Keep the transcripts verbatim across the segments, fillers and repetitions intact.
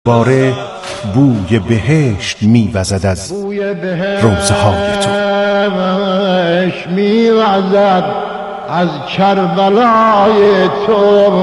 باره بوی بهشت میوزد از روزه های تو، میوزد از کربلای تو.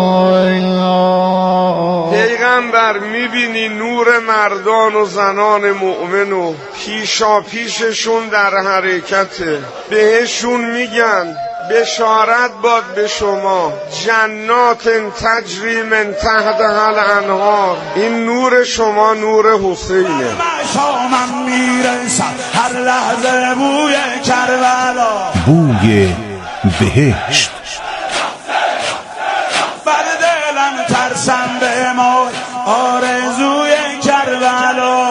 پیغمبر میبینی نور مردان و زنان مؤمن و پیشا پیششون در حرکته، بهشون میگن بشارت باد به شما جنات تجری من تحتها الانهار. این نور شما نور حسینه. شامم میرسد هر لحظه بوی کربلا، بوی بهشت. بر دلم ترسم به ما آرزوی کربلا،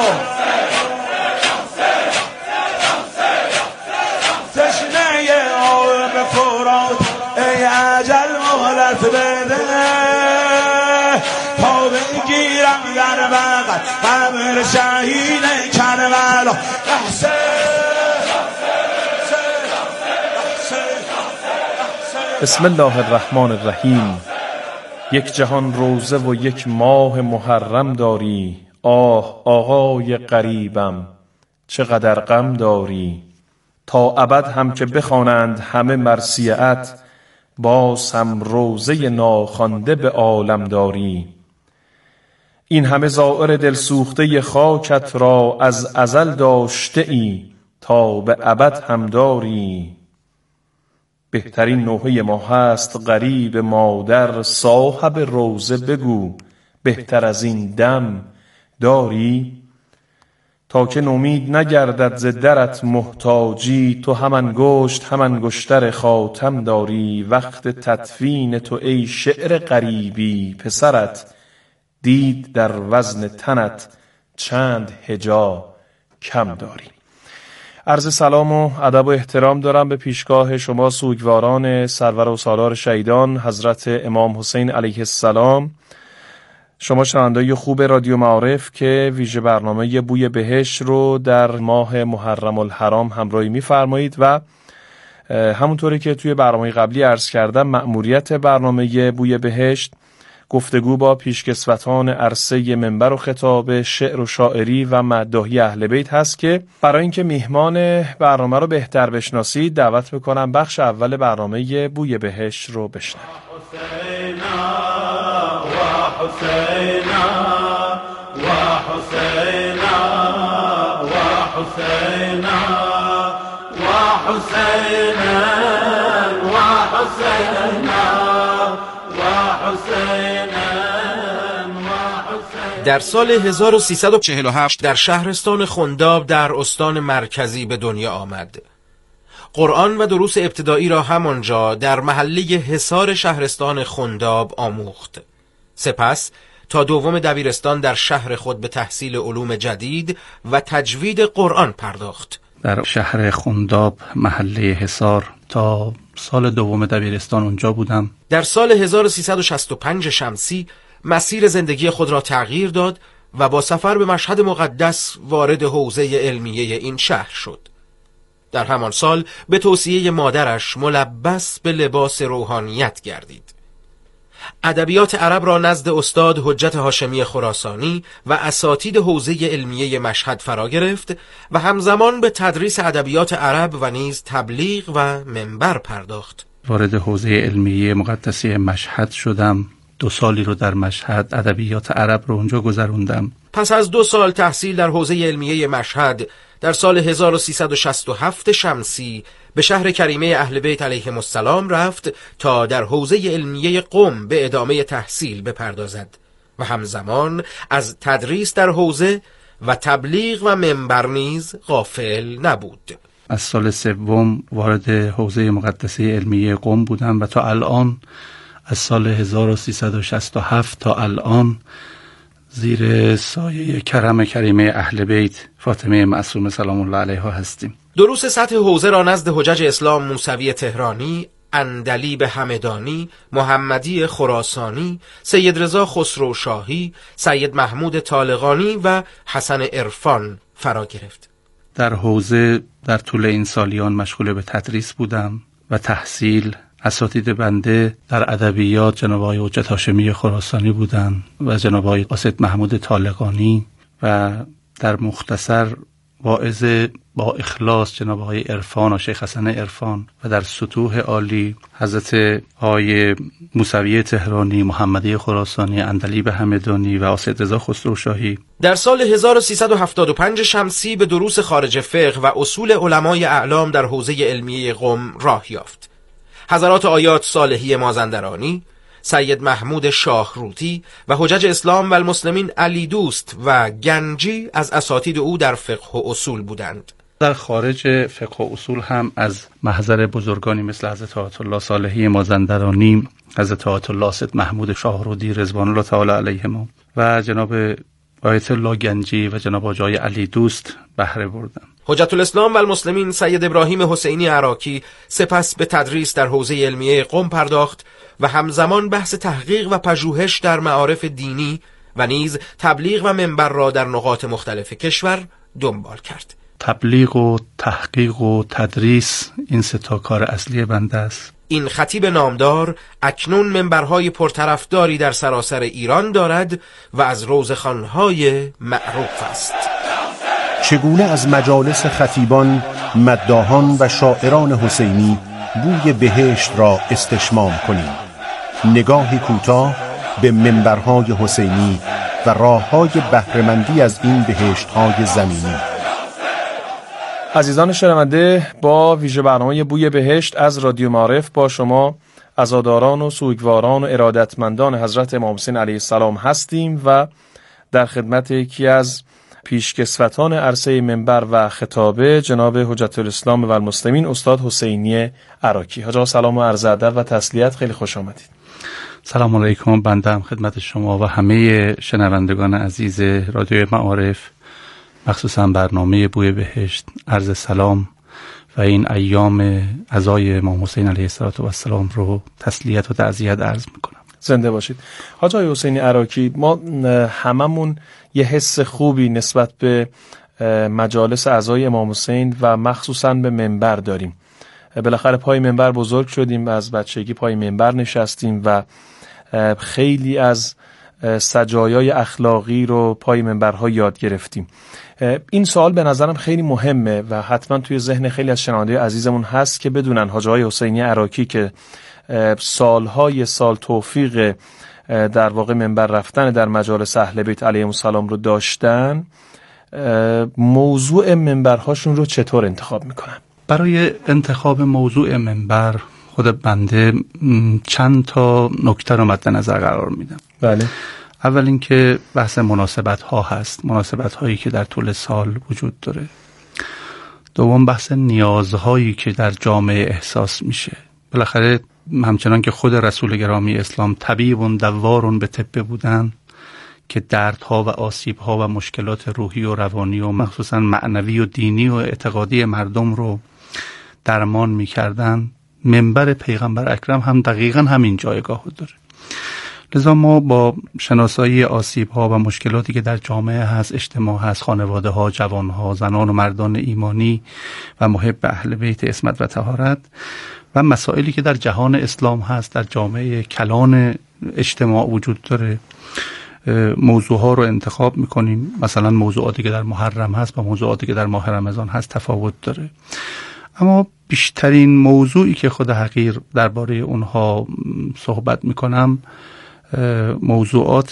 تشنه آب فرات ای عجل مهلت بده، تا بگیرم در بغل قبر شهید کربلا. بسم الله الرحمن الرحیم. یک جهان روزه و یک ماه محرم داری، آه آقای غریبم چقدر غم داری. تا ابد هم که بخوانند همه مرثیه‌ات، باز هم روزه ناخوانده به عالم داری. این همه زائر دلسوخته خاکت را از ازل داشته ای، تا به ابد هم داری. بهترین نوحه ما هست غریب مادر، صاحب روزه بگو بهتر از این دم داری. تا که نومید نگردد ز درت محتاجی، تو هم انگشت هم انگشتر خاتم داری. وقت تدفین تو ای شعر غریبی، پسرت دید در وزن تنت چند هجا کم داری. عرض سلام و ادب و احترام دارم به پیشگاه شما سوگواران سرور و سالار شهیدان حضرت امام حسین علیه السلام، شما شنوندگان خوب رادیو معارف که ویژه برنامه بوی بهشت رو در ماه محرم الحرام همراهی می‌فرمایید و همونطوری که توی برنامه قبلی عرض کردم، مأموریت برنامه بوی بهشت گفتگو با پیشکسوتان عرصه منبر و خطاب شعر و شاعری و مداحی اهل بیت هست که برای اینکه میهمان برنامه رو بهتر بشناسید دعوت میکنم بخش اول برنامه بوی بهشت رو بشنوید. در سال هزار و سیصد و چهل و هفت در شهرستان خنداب در استان مرکزی به دنیا آمد. قرآن و دروس ابتدایی را همانجا در محله حصار شهرستان خنداب آموخت. سپس تا دوم دبیرستان در شهر خود به تحصیل علوم جدید و تجوید قرآن پرداخت. در شهر خنداب محله حصار تا سال دوم دبیرستان اونجا بودم. در سال هزار و سیصد و شصت و پنج شمسی مسیر زندگی خود را تغییر داد و با سفر به مشهد مقدس وارد حوزه علمیه این شهر شد. در همان سال به توصیه مادرش ملبس به لباس روحانیت گردید. ادبیات عرب را نزد استاد حجت هاشمی خراسانی و اساتید حوزه علمیه مشهد فرا گرفت و همزمان به تدریس ادبیات عرب و نیز تبلیغ و منبر پرداخت. وارد حوزه علمیه مقدسی مشهد شدم. دو سالی رو در مشهد ادبیات عرب رو اونجا گذروندم. پس از دو سال تحصیل در حوزه علمیه مشهد در سال هزار و سیصد و شصت و هفت شمسی به شهر کریمه اهل بیت علیهم السلام رفت تا در حوزه علمیه قم به ادامه تحصیل بپردازد و همزمان از تدریس در حوزه و تبلیغ و منبر نیز غافل نبود. از سال سوم وارد حوزه مقدسی علمیه قم بودم و تا الان از سال هزار و سیصد و شصت و هفت تا الان زیر سایه کرم کریمه اهل بیت فاطمه معصومه سلام الله علیها هستیم. دروس سطح حوزه را نزد حجج اسلام موسوی تهرانی، اندلیب همدانی، محمدی خراسانی، سید رضا خسرو شاهی، سید محمود طالقانی و حسن عرفان فرا گرفت. در حوزه در طول این سالیان مشغول به تدریس بودم و تحصیل اساتید بنده در ادبیات جناب آقای حجت هاشمی خراسانی بودند و جناب آقای قاصد محمود طالقانی و در مختصر واعظ با اخلاص جناب آقای عرفان و شیخ حسن عرفان و در سطوح عالی حضرت آقای موسوی تهرانی، محمدی خراسانی، اندلیب همدانی و آسد رضا خسروشاهی. در سال هزار و سیصد و هفتاد و پنج شمسی به دروس خارج فقه و اصول علمای اعلام در حوزه علمیه قم راه یافت. حضرات آیات صالحی مازندرانی، سید محمود شاهروتی و حجج اسلام و المسلمین علی دوست و گنجی از اساتید او در فقه و اصول بودند. در خارج فقه و اصول هم از محضر بزرگانی مثل حضرت آیت الله صالحی مازندرانی، حضرت آیت الله سید محمود شاهروتی رضوان الله تعالی علیهم و جناب آیت الله گنجی و جناب آقای علی دوست بهره بردند. حجت الاسلام و المسلمین سید ابراهیم حسینی عراقی سپس به تدریس در حوزه علمیه قم پرداخت و همزمان بحث تحقیق و پژوهش در معارف دینی و نیز تبلیغ و منبر را در نقاط مختلف کشور دنبال کرد. تبلیغ و تحقیق و تدریس این سه تا کار اصلی بنده است. این خطیب نامدار اکنون منبرهای پرطرفداری در سراسر ایران دارد و از روزخوان‌های معروف است. چگونه از مجالس خطیبان، مداحان و شاعران حسینی بوی بهشت را استشمام کنیم. نگاهی کوتاه به منبرهای حسینی و راه‌های بهره‌مندی از این بهشت‌های زمینی. عزیزان شنونده، با ویژه برنامه بوی بهشت از رادیو معارف با شما عزاداران و سوگواران و ارادتمندان حضرت امام حسین علیه السلام هستیم و در خدمت یکی از پیشکسوتان عرصه منبر و خطابه جناب حجت الاسلام و المسلمین استاد حسینی عراقی. حاج آقا سلام و عرض ادب و تسلیت، خیلی خوش آمدید. سلام علیکم. بنده هم خدمت شما و همه شنوندگان عزیز رادیو معارف، مخصوصا برنامه بوی بهشت، عرض سلام و این ایام عزای امام حسین علیه السلام رو تسلیت و تعزیت عرض میکنم. زنده باشید. حاج آقای حسینی عراقی، ما هممون یه حس خوبی نسبت به مجالس عزای امام حسین و مخصوصا به منبر داریم. بالاخره پای منبر بزرگ شدیم و از بچگی پای منبر نشستیم و خیلی از سجایای اخلاقی رو پای منبرها یاد گرفتیم. این سوال به نظرم خیلی مهمه و حتما توی ذهن خیلی از شنوندگان عزیزمون هست که بدونن حاج آقای حسینی عراقی که سالهای سال توفیق در واقع منبر رفتن در مجالس اهل بیت علیهم السلام رو داشتن، موضوع منبرهاشون رو چطور انتخاب میکنن؟ برای انتخاب موضوع منبر خود بنده چند تا نکته رو مد نظر قرار میدم. بله. اول اینکه بحث مناسبت ها هست، مناسبت هایی که در طول سال وجود داره. دوم بحث نیازهایی که در جامعه احساس میشه. بالاخره همچنان که خود رسول گرامی اسلام طبیب و دوار به طب بودن که دردها و آسیبها و مشکلات روحی و روانی و مخصوصا معنوی و دینی و اعتقادی مردم رو درمان میکردن، منبر پیغمبر اکرم هم دقیقا همین جایگاه داره. لذا ما با شناسایی آسیب‌ها و مشکلاتی که در جامعه هست، اجتماع هست، خانواده‌ها، جوان‌ها، زنان و مردان ایمانی و محب اهل بیت عصمت و طهارت و مسائلی که در جهان اسلام هست، در جامعه کلان اجتماع وجود داره، موضوعها رو انتخاب میکنیم. مثلا موضوعاتی که در محرم هست با موضوعاتی که در ماه رمضان هست تفاوت داره، اما بیشترین موضوعی که خود حقیر درباره اونها صحبت میکنم موضوعات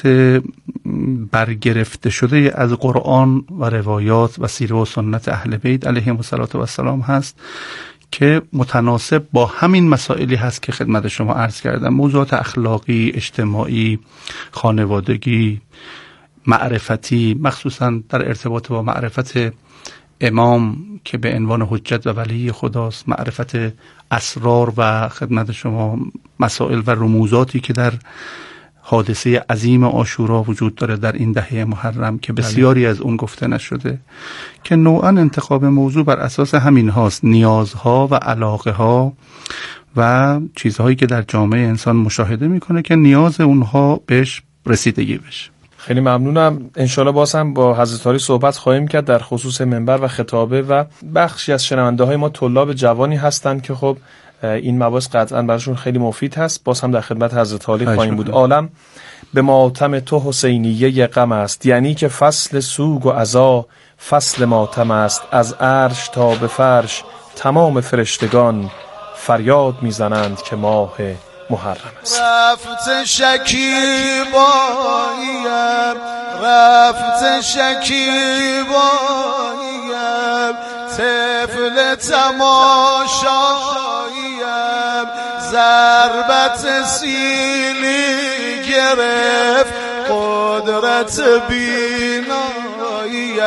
برگرفته شده از قرآن و روایات و سیره و سنت اهل بیت علیهم السلام هست که متناسب با همین مسائلی هست که خدمت شما عرض کردم. موضوعات اخلاقی، اجتماعی، خانوادگی، معرفتی، مخصوصا در ارتباط با معرفت امام که به عنوان حجت و ولی خداست، معرفت اسرار و خدمت شما مسائل و رموزاتی که در حادثه عظیم عاشورا وجود داره در این دهه محرم که بسیاری از اون گفته نشده، که نوعا انتخاب موضوع بر اساس همین هاست، نیازها و علاقه ها و چیزهایی که در جامعه انسان مشاهده میکنه که نیاز اونها بهش رسیدگی بشه. خیلی ممنونم. انشالله باز هم با حضرت عالی صحبت خواهیم کرد در خصوص منبر و خطابه و بخشی از شنونده های ما طلاب جوانی هستند که خب این مباحث قطعا براشون خیلی مفید هست. باز هم در خدمت حضرت عالی خواهیم بود. عالم به ماتم تو حسینیه غم است، یعنی که فصل سوگ و عزا فصل ماتم است. از عرش تا به فرش تمام فرشتگان فریاد میزنند که ماه محرم است. رفت شکیباییم، رفت شکیباییم، طفل تماشاییم، ضربت سیلی گرفت قدرت بیناییم،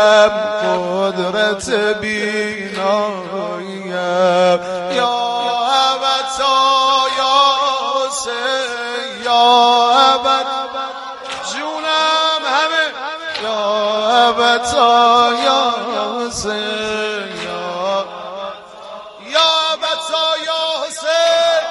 قدرت بیناییم. یا ابتا یا حسین، یا ابد جونم همه، یا ابتا یا حسین، یا یا ابتا یا حسین.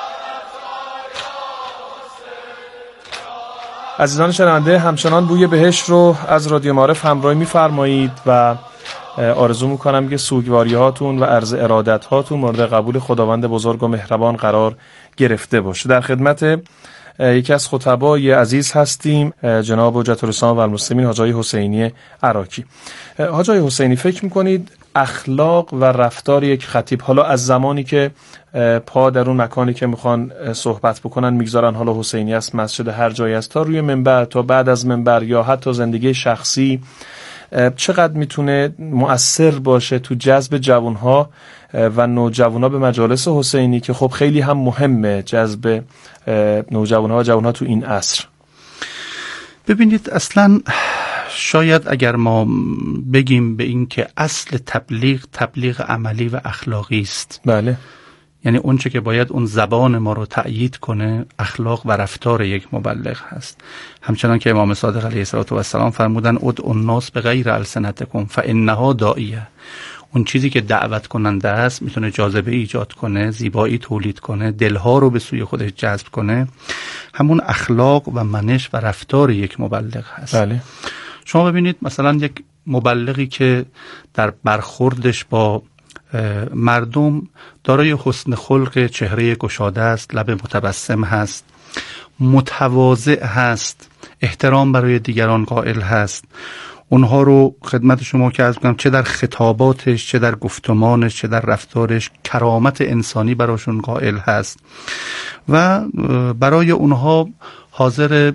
عزیزان شنونده، همچنان بوی بهشت رو از رادیو معارف همراهی می‌فرمایید و آرزو میکنم که سوگواری هاتون و عرض ارادت هاتون مورد قبول خداوند بزرگ و مهربان قرار گرفته باشه. در خدمت یکی از خطبای عزیز هستیم، جناب حجت الاسلام و المسلمین حاج آقای حسینی عراقی. حاج آقای حسینی، فکر میکنید اخلاق و رفتار یک خطیب، حالا از زمانی که پا در اون مکانی که میخوان صحبت بکنن میگذارن، حالا حسینی است، مسجد، هر جایی است، تا روی منبر، تا بعد از منبر، یا حتی زندگی شخصی، چقدر میتونه مؤثر باشه تو جذب جوانها و نوجوانها به مجالس حسینی، که خب خیلی هم مهمه جذب نوجوانها و جوانها تو این عصر؟ ببینید، اصلا شاید اگر ما بگیم به این که اصل تبلیغ تبلیغ عملی و اخلاقی است، بله، یعنی اون چه که باید اون زبان ما رو تأیید کنه اخلاق و رفتار یک مبلغ هست. همچنان که امام صادق علیه السلام فرمودن ادعوا الناس بغیر السنتکم فانها داعیه. اون چیزی که دعوت کننده است میتونه جاذبه ایجاد کنه، زیبایی تولید کنه، دلها رو به سوی خودش جذب کنه، همون اخلاق و منش و رفتار یک مبلغ هست. بله. شما ببینید مثلا یک مبلغی که در برخوردش با مردم دارای حسن خلق، چهره گشاده است، لب متبسم هست، متواضع هست، احترام برای دیگران قائل هست، اونها رو خدمت شما که عرض کنم چه در خطاباتش، چه در گفتمانش، چه در رفتارش کرامت انسانی براشون قائل هست و برای اونها حاضر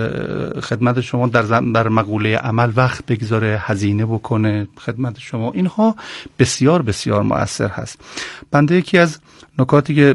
خدمت شما در در مقوله عمل وقت بگذاره، هزینه بکنه خدمت شما. اینها بسیار بسیار مؤثر هست. بنده یکی از نکاتی که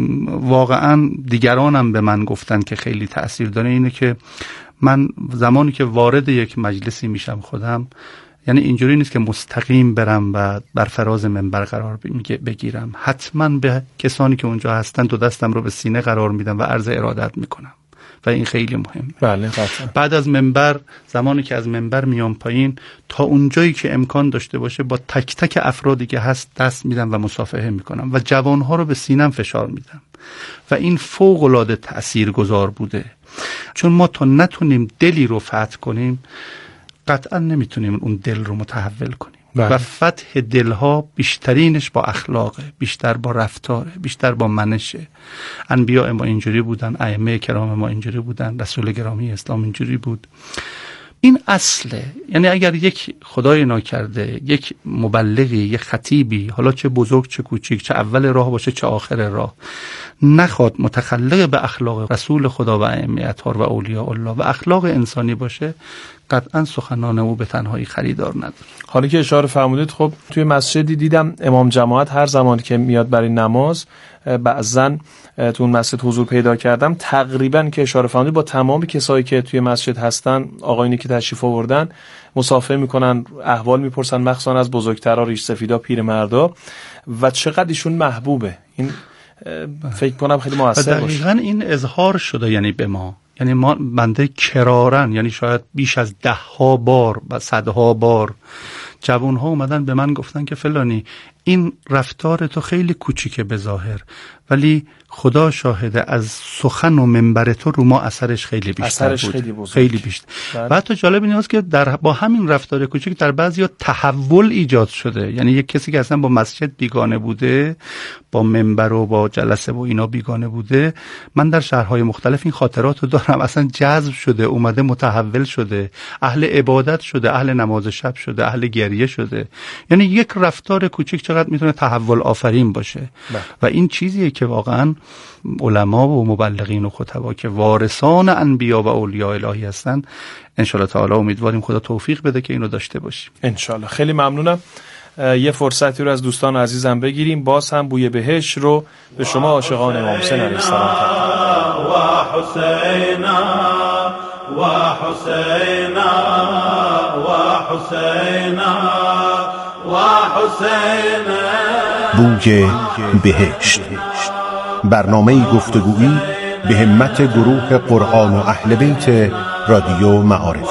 واقعا دیگرانم به من گفتن که خیلی تأثیر داره اینه که من زمانی که وارد یک مجلسی میشم خودم، یعنی اینجوری نیست که مستقیم برم و بر فراز منبر قرار بگیرم، حتما به کسانی که اونجا هستن دو دستم رو به سینه قرار میدم و عرض ارادت میکنم و این خیلی مهمه. بله قطعا. بعد از منبر، زمانی که از منبر میام پایین، تا اونجایی که امکان داشته باشه با تک تک افرادی که هست دست میدم و مصافحه میکنم و جوانها رو به سینم فشار میدم و این فوق العاده تاثیرگذار بوده. چون ما تا نتونیم دلی رو فتح کنیم قطعا نمیتونیم اون دل رو متحول کنیم. بله. و فتح دلها بیشترینش با اخلاقه، بیشتر با رفتاره، بیشتر با منشه. انبیاء ما اینجوری بودن، ائمه کرام ما اینجوری بودن، رسول گرامی اسلام اینجوری بود. این اصله. یعنی اگر یک خدای ناکرده یک مبلغی، یک خطیبی، حالا چه بزرگ چه کوچیک، چه اول راه باشه چه آخر راه، نخواد متخلق به اخلاق رسول خدا و ائمه اطهار و اولیاء الله و اخلاق انسانی باشه، قطعا سخنان او به تنهایی خریدار نداره. حالا که اشاره فرمودید، خب توی مسجدی دیدم امام جماعت هر زمانی که میاد برای نماز، بعضن تو اون مسجد حضور پیدا کردم، تقریبا که اشاره فرمودید با تمام کسایی که توی مسجد هستن، آقایونی که تشریف آوردن مصافحه میکنن، احوال میپرسن، مخصوصا از بزرگترا، ریش سفیدا، پیرمردا، و چقدر ایشون محبوبه. این فکر کنم خیلی موثر باشه. دقیقاً این اظهار شده یعنی به ما، یعنی ما بنده کرارن، یعنی شاید بیش از ده ها بار و صدها بار جوان ها اومدن به من گفتن که فلانی این رفتار تو خیلی کوچیکه به ظاهر، ولی خدا شاهده از سخن و منبر تو رو ما اثرش خیلی بیشتر اثرش بود. خیلی بزرگ. خیلی بیشتر. بله. و حتی جالب این هست که در با همین رفتار کوچیک در بعضیا تحول ایجاد شده. یعنی یک کسی که اصلا با مسجد بیگانه بوده، با منبر و با جلسه و اینا بیگانه بوده، من در شهرهای مختلف این خاطرات رو دارم، اصلا جذب شده، اومده متحول شده، اهل عبادت شده، اهل نماز شب شده، اهل گریه شده. یعنی یک رفتار کوچیک چقدر میتونه تحول آفرین باشه. بله. و این چیزیه که واقعا علما و مبلغین و خطبا که وارثان انبیا و اولیاء الهی هستند، ان شاء الله تعالی امیدواریم خدا توفیق بده که اینو داشته باشیم. ان شاء الله. خیلی ممنونم. یه فرصتی رو از دوستان عزیزم بگیریم، باز هم بوی بهشت رو به شما عاشقان امام حسین علیه السلام تقدیم. و حسینا و حسینا و حسینا و حسینا. بوی بهشت، برنامه گفتگویی به همت گروه قرآن و اهل بیت رادیو معارف.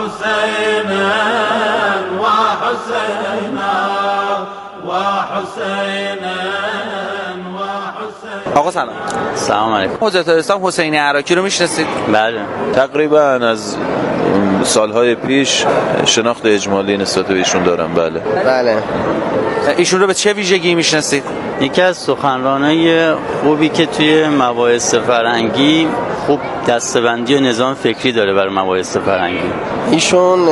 آقا سلام. سلام علیکم. حضرت اسلام حسینی عراقی رو میشناسید؟ بله. تقریبا از سالهای پیش شناخت اجمالی نسبت به ایشون دارم. بله. بله. ایشون رو به چه ویژگی میشناسید؟ یکی از سخنرانای خوبی که توی مباحث فرهنگی خوب دسته‌بندی و نظام فکری داره برای مباحث فرهنگی. ایشون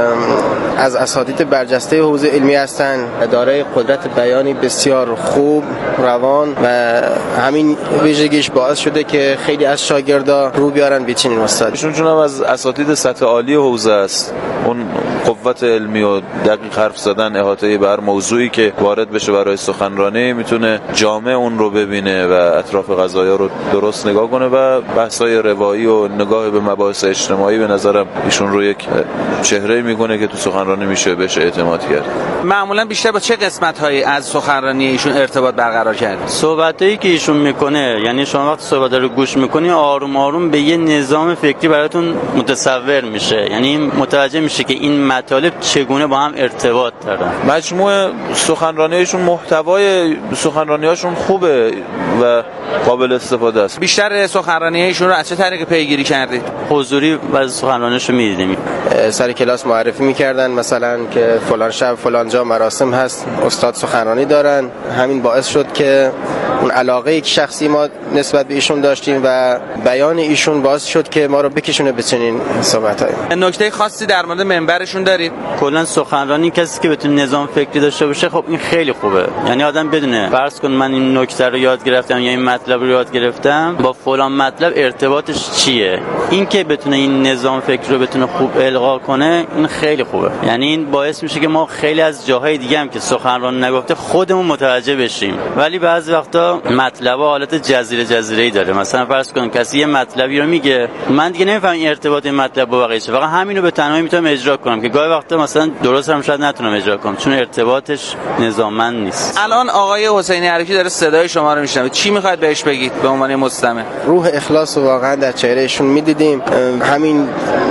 از اساتید برجسته حوزه علمی هستن، دارای قدرت بیانی بسیار خوب، روان و همین ویژگیش باعث شده که خیلی از شاگردا رو بیارن به چنین استاد. ایشون چون هم از اساتید سطح عالی حوزه است، اون قوت علمی و دقیق حرف زدن، احاطه بر موضوعی که وارد بشه برای سخنرانی، میتونه جامع اون رو ببینه و اطراف قضایا رو درست نگاه کنه و بحث‌های روایی و نگاه به مباحث اجتماعی به نظرم ایشون رو یک چهره میکنه که تو سخنرانی میشه بهش اعتماد کرد. معمولا بیشتر با چه قسمت‌هایی از سخنرانی ایشون ارتباط برقرار کرد؟ صحبتایی که ایشون میکنه، یعنی شما وقتی صحبت رو گوش میکنی آروم آروم به یه نظام فکری براتون متصور میشه، یعنی متوجه میشه که این مطالب چگونه با هم ارتباط دارن. مجموع سخنرانیشون، محتوای سخنرانیاشون خوبه و قابل استفاده است. بیشتر سخنرانی‌هایشون رو از چه طریقی پیگیری کردید؟ حضوری و سخنرانیشو می‌دیدیم. سر کلاس معرفی می‌کردن مثلا که فلان شب فلان جا مراسم هست، استاد سخنرانی دارن. همین باعث شد که اون علاقه‌ای که شخصی ما نسبت به ایشون داشتیم و بیان ایشون باعث شد که ما رو بکشونه به چنین صحبتایی. نکته خاصی در مورد منبرشون دارید؟ کلا سخنرانی کسی که بتونه نظام فکری داشته باشه، خب این خیلی خوبه. یعنی آدم بدونه فرض کن من این نکته رو یاد گرفتم یا این مطلب رو یاد گرفتم، با فلان مطلب ارتباطش چیه. این که بتونه این نظام فکری رو بتونه خوب القا کنه، این خیلی خوبه. یعنی این باعث میشه که ما خیلی از جاهای دیگه هم که سخنران نگفته خودمون متوجه بشیم. ولی بعضی وقتا مطلب حالت جزیره جزیره‌ای داره. مثلا فرض کن کسی یه مطلبی رو میگه، من دیگه نمیفهمم این ارتباط این مطلب با بقیه چیه، فقط همینو به تنهایی میتونم اجرا کنم که گاهی وقتا مثلا درست هم شاید نتونم اجرا کنم چون ارتباطش نظاممند نیست. الان آقای حسینی عراقی داره صدای شما رو میشنوه، چی میخواید بهش بگید به عنوان مستمع؟ روح اخلاص رو واقعا در چهرهشون میدیدیم. همین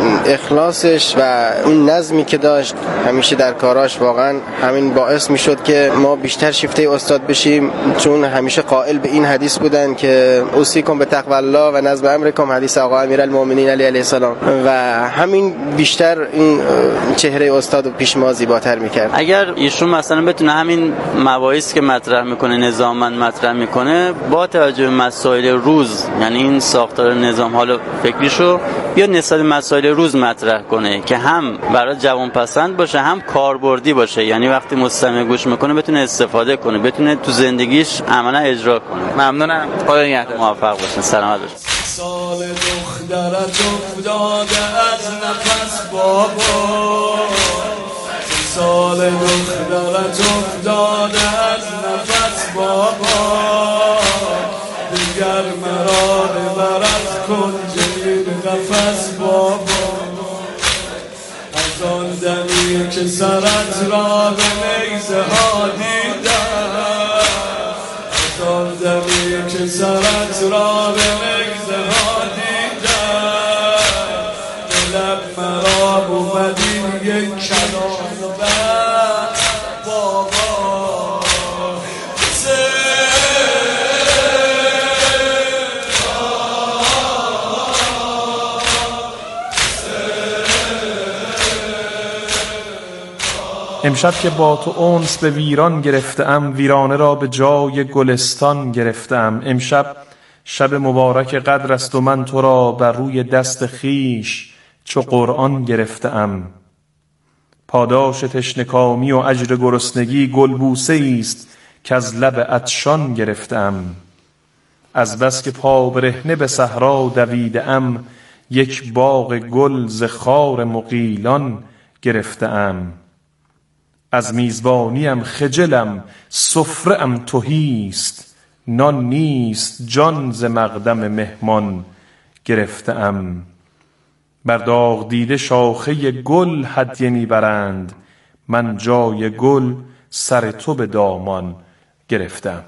اخلاصش و اون نظمی که داشت همیشه در کاراش، واقعا همین باعث میشد که ما بیشتر شیفته استاد بشیم، چون همیشه قائل به این حدیث بودن که اوصیکم به تقوی الله و نظم امرکم، حدیث آقا امیرالمومنین علی علیه السلام، و همین بیشتر این چهره استاد رو پیش ما زیباتر میکرد. اگر ایشون مثلا بتونه همین مباحث که مطرح میکنه نظاممند مطرح میکنه با توجه به مسائل روز، یعنی این ساختار نظام حالا فکریشو یا نسبت مسائل روز مطرح کنه که هم برای جوان پسند باشه هم کاربردی باشه، یعنی وقتی مستمع گوش میکنه بتونه استفاده کنه، بتونه تو زندگیش عملا اجرا کنه. ممنونم، خدا نگهدار، موفق باشین، سلامت باشین. سال دخترت افتاده از نفس بابا، سال دخترت افتاده از نفس بابا، دیگر مرا ببرد کنج قفس بابا، از آن دمی که سرت را به نیزه ها دیدم، از آن دمی که سرت را به نیزه ها دیدم، دلم مرا اومدی یک کلام بس بابا، امشب که با تو انس به ویران گرفتم، ویرانه را به جای گلستان گرفتم. امشب شب مبارک قدر است و من تو را بر روی دست خیش چو قرآن گرفتم. پاداش تشنکامی و اجر گرسنگی گلبوسه است که از لب عطشان گرفتم. از بس که پا برهنه به صحرا دویده‌ام، یک باغ گل ز خار مغیلان گرفتم. از میزبانیم خجلم سفره ام تهی است، نان نیست جان ز مقدم مهمان گرفتم. بر داغ دیده شاخه گل هدیه میبرند، من جای گل سر تو به دامان گرفتم.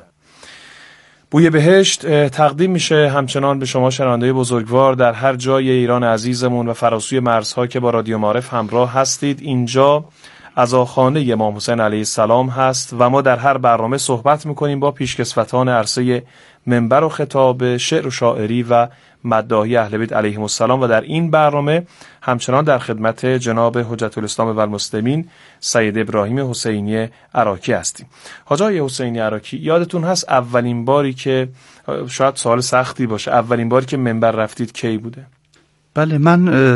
بوی بهشت تقدیم میشه همچنان به شما شنونده بزرگوار در هر جای ایران عزیزمون و فراسوی مرزها که با رادیو معارف همراه هستید. اینجا عزاخانه امام حسین علیه السلام هست و ما در هر برنامه صحبت میکنیم با پیشکسوتان عرصه منبر و خطاب، شعر و شاعری و مداحی اهل بیت علیهم السلام و در این برنامه همچنان در خدمت جناب حجت الاسلام و المسلمین سید ابراهیم حسینی عراقی هستیم. حاج آقای حسینی عراقی، یادتون هست اولین باری که، شاید سوال سختی باشه، اولین باری که منبر رفتید کی بوده؟ بله، من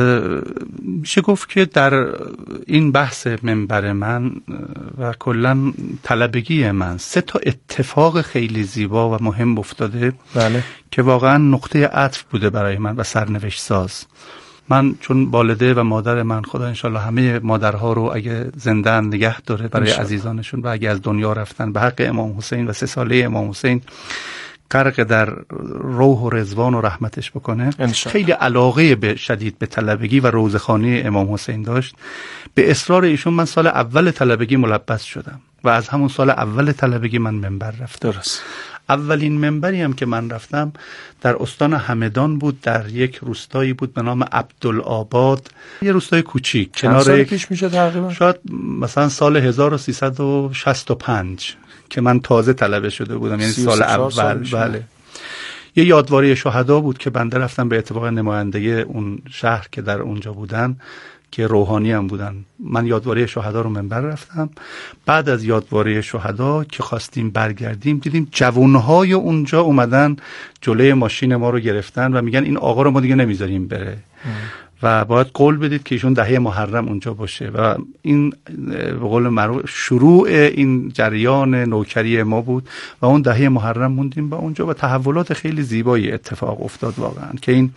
میشه گفت که در این بحث منبر من و کلا طلبگی من سه تا اتفاق خیلی زیبا و مهم افتاده. بله. که واقعا نقطه عطف بوده برای من و سرنوشت ساز. من چون والده و مادر من، خدا انشالله همه مادرها رو اگه زنده نگه داره برای عزیزانشون و اگه از دنیا رفتن، به حق امام حسین و سه ساله امام حسین غرق در روح و رضوان و رحمتش بکنه. خیلی علاقه به شدید به طلبگی و روزخوانی امام حسین داشت. به اصرار ایشون من سال اول طلبگی ملبس شدم و از همون سال اول طلبگی من منبر رفتم. درست. اولین منبری هم که من رفتم در استان همدان بود، در یک روستایی بود به نام عبدالآباد، یه روستای کوچیک کنار سال یک... پیش میشه تقریبا؟ شاید مثلا سال هزار و سیصد و شصت و پنج که من تازه طلبه شده بودم، یعنی سال اول. سال بله. یه یادواری شهدا بود که بنده رفتم به اتفاق نماینده اون شهر که در اونجا بودن که روحانی هم بودن. من یادواری شهدا رو منبر رفتم. بعد از یادواری شهدا که خواستیم برگردیم، دیدیم جوانهای اونجا اومدن جلوی ماشین ما رو گرفتن و میگن این آقا رو ما دیگه نمیذاریم بره ام. و باید قول بدید که ایشون دهه محرم اونجا باشه و این به قول معروف شروع این جریان نوکری ما بود و اون دهه محرم موندیم با اونجا و تحولات خیلی زیبایی اتفاق افتاد واقعا که این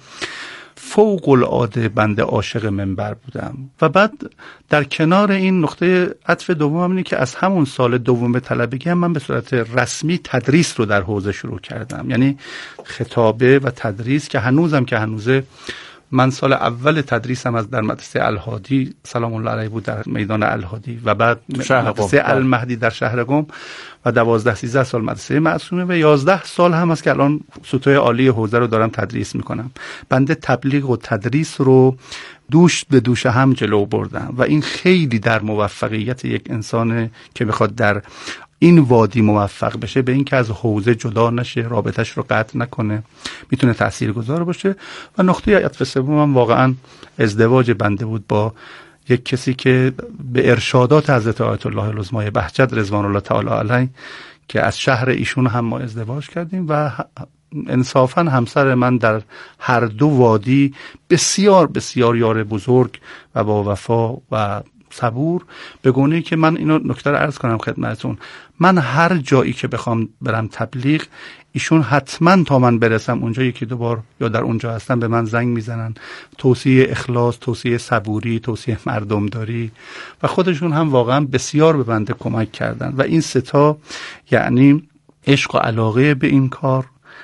فوق العاده بنده عاشق منبر بودم. و بعد در کنار این نقطه عطف دوم اینه که از همون سال دوم طلبگی هم من به صورت رسمی تدریس رو در حوزه شروع کردم، یعنی خطابه و تدریس که هنوزم که هنوزه. من سال اول تدریسم از در مدرسه الهادی سلام الله علیه بود در میدان الهادی و بعد مدرسه المهدی در شهر قم و دوازده سیزده سال مدرسه معصومه و یازده سال هم است که الان سطوح عالی حوزه رو دارم تدریس میکنم. بنده تبلیغ و تدریس رو دوش به دوش هم جلو بردم و این خیلی در موفقیت یک انسان که بخواد در این وادی موفق بشه به این که از حوزه جدا نشه، رابطش رو قطع نکنه، میتونه تاثیرگذار باشه. و نقطه عطف سومم واقعا ازدواج بنده بود با یک کسی که به ارشادات حضرت آیت الله العظمای بهجت رضوان الله تعالی علیه که از شهر ایشون هم ما ازدواج کردیم و انصافا همسر من در هر دو وادی بسیار بسیار یار بزرگ و با وفا و صبور، به گونه‌ای که من اینو نکته رو عرض کنم خدمتتون، من هر جایی که بخوام برم تبلیغ ایشون حتما تا من برسم اونجا یکی دو بار یا در اونجا هستن به من زنگ میزنن، توصیه اخلاص، توصیه صبوری، توصیه مردمداری و خودشون هم واقعا بسیار به بنده کمک کردن و این سه تا یعنی عشق و علاقه به این کار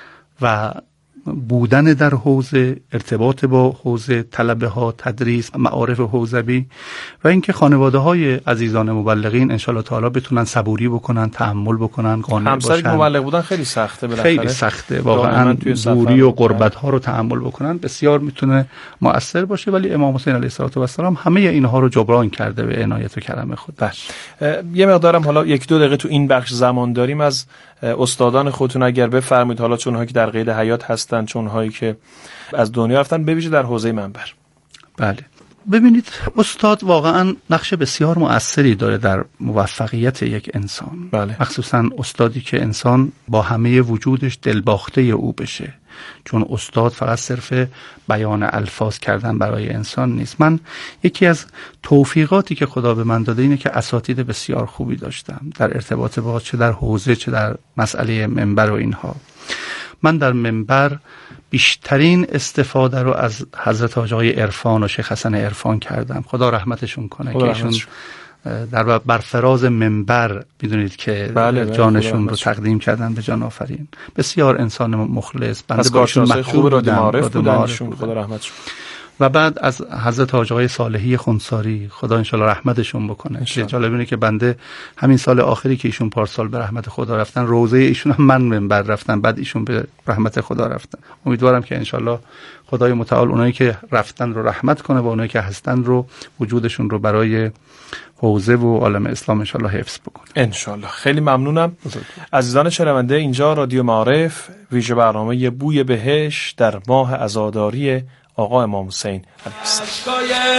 و بودن در حوزه، ارتباط با حوزه، طلبه ها، تدریس، معارف حوزوی و اینکه خانواده های عزیزان مبلغین انشالله تعالی بتونن صبوری بکنن، تحمل بکنن، قانع باشن. همسری مبلغ بودن خیلی سخته بالاخره. خیلی سخته واقعا، دوری و غربت ها رو تحمل بکنن بسیار میتونه مؤثر باشه، ولی امام حسین علیه السلام همه اینها رو جبران کرده به عنایت و کرم خود. باش یه مقدارم حالا یک دو دقیقه تو این بخش زمان داریم، از استادان خودتون اگر بفرمایید، حالا چون هایی که در قید حیات هستن، چون هایی که از دنیا رفتن، ببیشه در حوزه منبر. بله، ببینید استاد واقعا نقش بسیار مؤثری داره در موفقیت یک انسان. بله. مخصوصا استادی که انسان با همه وجودش دلباخته او بشه، چون استاد فقط صرف بیان الفاظ کردن برای انسان نیست. من یکی از توفیقاتی که خدا به من داده اینه که اساتید بسیار خوبی داشتم در ارتباط با چه در حوزه چه در مسئله منبر و اینها. من در منبر بیشترین استفاده رو از حضرت حاج آقای عرفان و شیخ حسن عرفان کردم، خدا رحمتشون کنه که ایشون در برفراز منبر میدونید که بله جانشون رو تقدیم کردن به جان آفرین. بسیار انسان مخلص، بنده باشون محبوب بودم، معارف بودن، خدا رحمتشون. و بعد از حضرت حاج آقای صالحی خونساری، خدا انشالله رحمتشون بکنه. جالب اینه که بنده همین سال آخری که ایشون پارسال به رحمت خدا رفتن، روزه ایشون هم من منبر رفتم، بعد ایشون به رحمت خدا رفتن. امیدوارم که انشالله خدای متعال اونایی که رفتن رو رحمت کنه و اونایی که هستن رو وجودشون رو برای حوزه و عالم اسلام انشالله حفظ بکنه. انشالله. خیلی ممنونم. عزیزان شنونده، اینجا رادیو معارف، ویژه برنامه بوی بهشت در ماه عزاداری آقا امام حسین علیه السلام.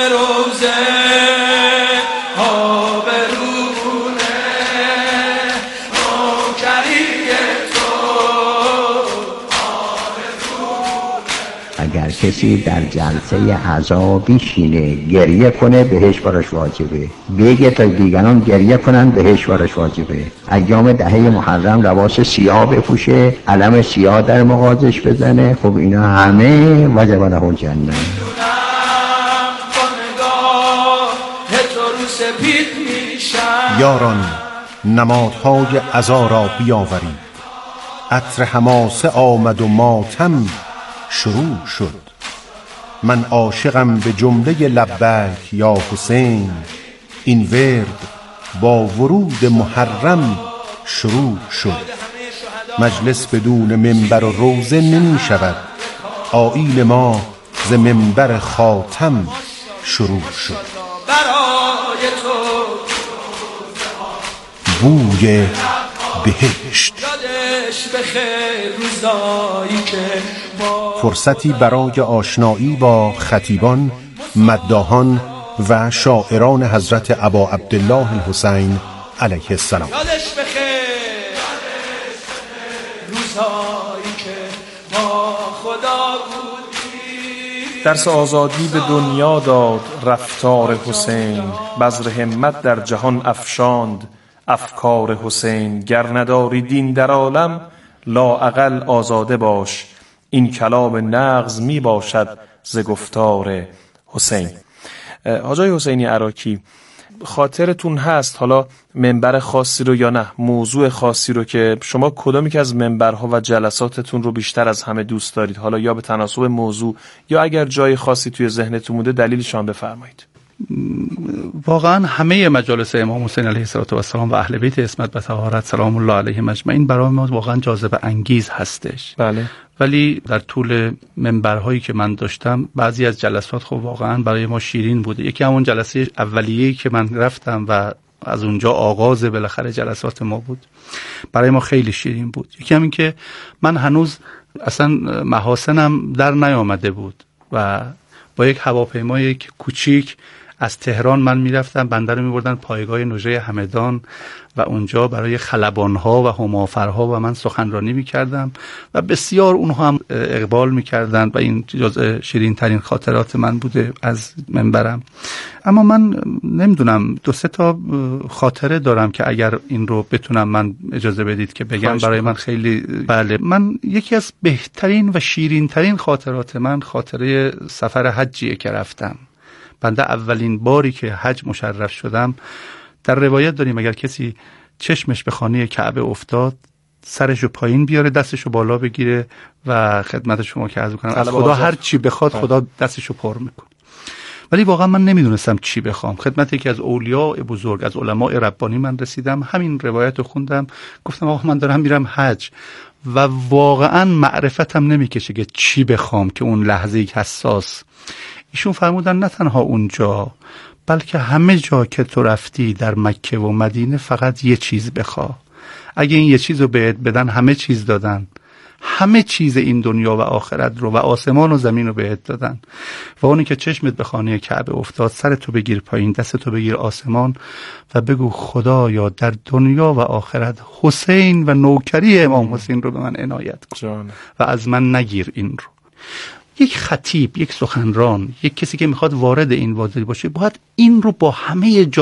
اگر کسی در جلسه عزا بشینه گریه کنه بهش براش واجبه، بگه تا دیگران گریه کنن بهش براش واجبه. ایام دهه محرم لباس سیاه بپوشه، علم سیاه در مغازش بزنه، خب اینا همه وجب له جنت. یاران نمادهای عزا را بیاورید، عطر حماسه آمد و ماتم شروع شد. من عاشقم به جمله لبیک یا حسین، این ورد با ورود محرم شروع شد. مجلس بدون منبر و روزه نمی شود، آیین ما ز منبر خاتم شروع شد. بوی بهشت، فرصتی برای آشنایی با خطیبان، مداحان و شاعران حضرت ابا عبدالله الحسین علیه السلام. درس آزادی به دنیا داد رفتار حسین، بذر همت در جهان افشاند افکار حسین. گر نداری دین در عالم لااقل آزاده باش، این کلام نغز می باشد ز گفتار حسین. حاج آقای حسینی عراقی، خاطرتون هست حالا منبر خاصی رو یا نه موضوع خاصی رو که شما کدامی که از منبرها و جلساتتون رو بیشتر از همه دوست دارید، حالا یا به تناسب موضوع یا اگر جای خاصی توی ذهنتون بوده دلیلشان بفرمایید؟ واقعا همه مجالس امام حسین علیه السلام و اهل بیت عصمت و طهارت سلام الله علیهم اجمعین برای ما واقعا جاذبه انگیز هستش. بله. ولی در طول منبرهایی که من داشتم بعضی از جلسات خب واقعا برای ما شیرین بوده. یکی همون جلسه اولیه‌ای که من رفتم و از اونجا آغاز بالاخره جلسات ما بود، برای ما خیلی شیرین بود. یکی همین که من هنوز اصلا محاسنم در نیامده بود و با یک هواپیمای کوچیک از تهران من میرفتم، بنده رو میبردن پایگاه نوژه همدان و اونجا برای خلبانها و همافرها و من سخنرانی میکردم و بسیار اونها هم اقبال میکردن و این جزء شیرین ترین خاطرات من بوده از منبرم. اما من نمیدونم دو سه تا خاطره دارم که اگر این رو بتونم من اجازه بدید که بگم برای من خیلی بله. من یکی از بهترین و شیرین ترین خاطرات من خاطره سفر حجیه که رفتم. بنده اولین باری که حج مشرف شدم، در روایت داریم اگر کسی چشمش به خانه کعبه افتاد سرشو پایین بیاره دستشو بالا بگیره و خدمت شما که عرض کنم از خدا هر چی بخواد خدا دستشو پر میکنه. ولی واقعا من نمیدونستم چی بخوام. خدمت یکی از اولیاء بزرگ از علماء ربانی من رسیدم، همین روایت رو خوندم، گفتم آقا من دارم میرم حج و واقعا معرفتم نمیکشه که چی بخوام که اون لحظه یک حساس. ایشون فرمودن نه تنها اونجا بلکه همه جا که تو رفتی در مکه و مدینه فقط یه چیز بخوا، اگه این یه چیز رو بهت بدن همه چیز دادن، همه چیز این دنیا و آخرت رو و آسمان و زمین رو بهت دادن و اونی که چشمت به خانه کعبه افتاد، سرتو بگیر پایین، دستتو بگیر آسمان و بگو خدایا در دنیا و آخرت حسین و نوکری امام حسین رو به من عنایت کن و از من نگیر این رو. یک خطیب، یک سخنران، یک کسی که میخواد وارد این وادی باشه باید این رو با همه